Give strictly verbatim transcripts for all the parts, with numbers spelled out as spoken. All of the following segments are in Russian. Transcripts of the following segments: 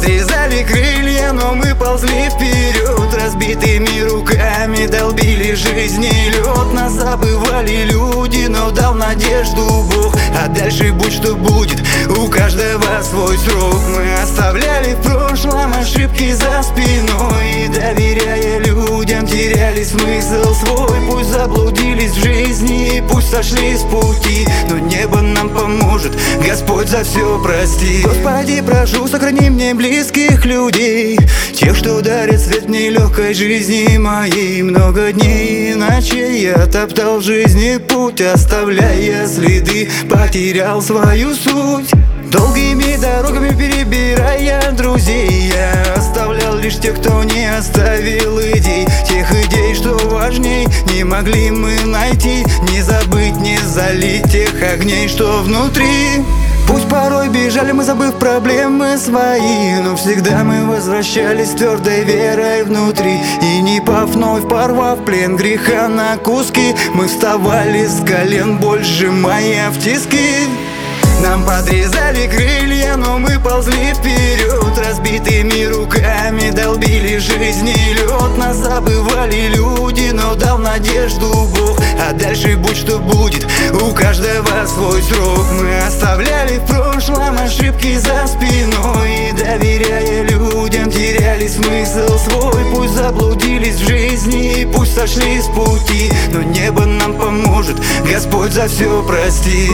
подрезали крылья, но мы ползли вперед. Разбитыми руками долбили жизни лед. Нас забывали люди, но дал надежду Бог. А дальше будь что будет, у каждого свой срок. Мы оставляли в прошлом ошибки за спиной, и, доверяя людям, теряли смысл свой. Пусть заблудились в жизни, пусть сошли с пути, но небо нам поможет, Господь за все прости. Господи, прошу, сохрани мне близких людей, тех, что дарят свет в нелегкой жизни моей. Много дней и ночей я топтал в жизни путь, оставляя следы, потерял свою суть. Долгими дорогами перебирая друзей, я оставлял лишь тех, кто не оставил идей. Тех идей, что важней, не могли мы найти. Не забыть, не залить тех огней, что внутри. Пусть порой бежали мы, забыв проблемы свои, но всегда мы возвращались с твердой верой внутри. И не пав, вновь порвав плен греха на куски, мы вставали с колен, боль сжимая в тиски. Нам подрезали крылья, но мы ползли вперед. Разбитыми руками долбили жизни лед. Нас забывали люди, но дал надежду Бог. А дальше будь что будет, у каждого свой срок. Мы оставляли в прошлом ошибки за спиной, и, доверяя людям, теряли смысл свой. Пусть заблудились в жизни, пусть сошли с пути, но небо нам поможет, Господь за все прости.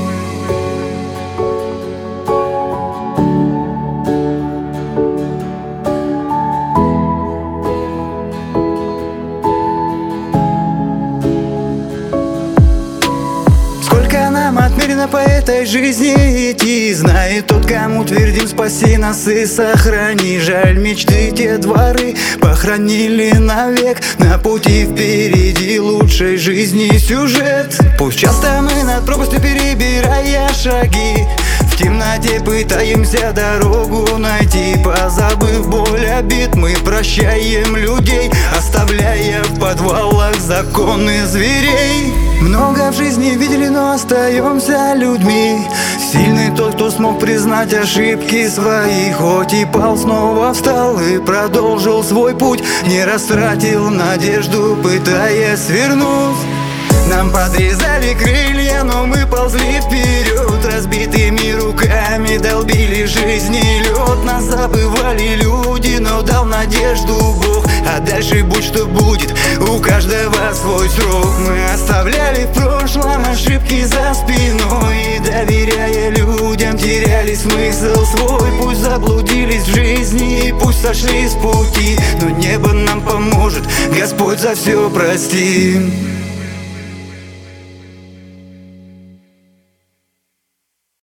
Нам отмерено по этой жизни идти, знает тот, кому твердим: спаси нас и сохрани. Жаль, мечты те дворы похоронили навек. На пути впереди лучшей жизни сюжет. Пусть часто мы над пропастью, перебирая шаги, в темноте пытаемся дорогу найти. Позабыв боль обид, мы прощаем людей, оставляя в подвалах законы зверей. Много в жизни видели, но остаемся людьми. Сильный тот, кто смог признать ошибки свои. Хоть и пал, снова встал и продолжил свой путь. Не растратил надежду, пытаясь свернуть. Нам подрезали крылья, но мы ползли вперед. Разбитыми руками долбили жизни лед. Нас забывали люди, но дал надежду Бог. А дальше будь что будет, у каждого свой срок. Мы оставляли в прошлом ошибки за спиной, и, доверяя людям, теряли смысл свой. Пусть заблудились в жизни, пусть сошли с пути, но небо нам поможет, Господь за все прости.